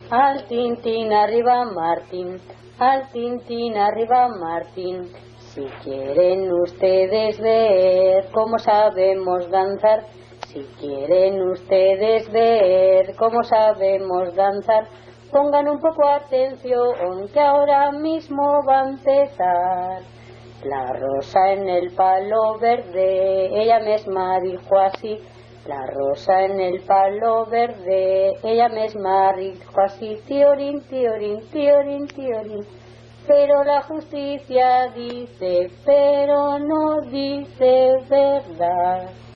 Al tintín arriba Martín, al tintín arriba Martín. Si quieren ustedes ver cómo sabemos danzar, si quieren ustedes ver cómo sabemos danzar, pongan un poco atención que ahora mismo va a empezar. La rosa en el palo verde, ella misma dijo así. La rosa en el palo verde, ella misma dijo así. Tiorín, tiorín, tiorín, tiorín. Pero la justicia dice, pero no dice verdad.